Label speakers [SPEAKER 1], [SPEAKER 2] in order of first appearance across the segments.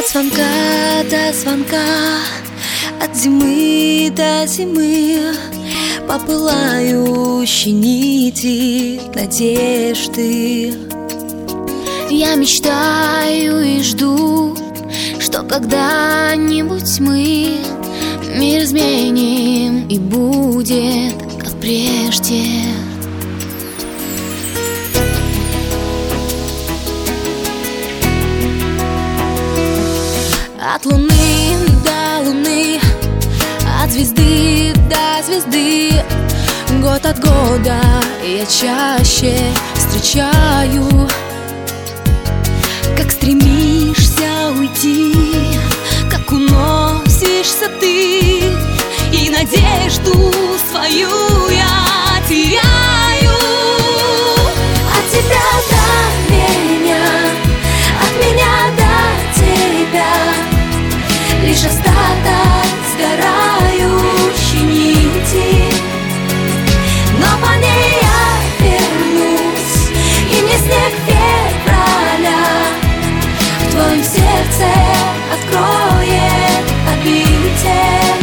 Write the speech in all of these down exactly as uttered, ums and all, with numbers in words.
[SPEAKER 1] От звонка до звонка, от зимы до зимы, по пылающей нити надежды. Я мечтаю и жду, что когда-нибудь мы мир изменим, и будет как прежде. От луны до луны, от звезды до звезды, год от года я чаще встречаю. Как стремишься уйти, как уносишься ты, и надежду свою я теряю. От тебя до меня, от меня до тебя, лишь остаток сгорающей нити. Но по ней я вернусь, и мне снег февраля в твоем сердце откроет обитель.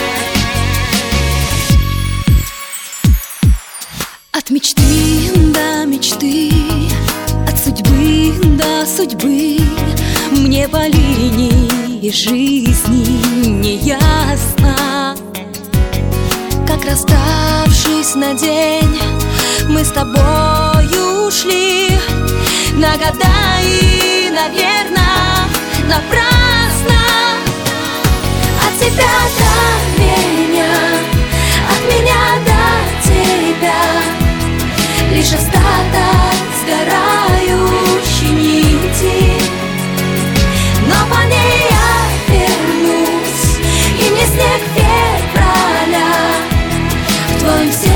[SPEAKER 1] От мечты до мечты, от судьбы до судьбы, мне по линии жизни не ясно. Как расставшись на день, мы с тобою ушли на года и, наверно, напрасно. От тебя до меня, от меня до тебя, лишь остаток сгорающей нити. Но по ней я вернусь, и мне снег февраля в твоем сердце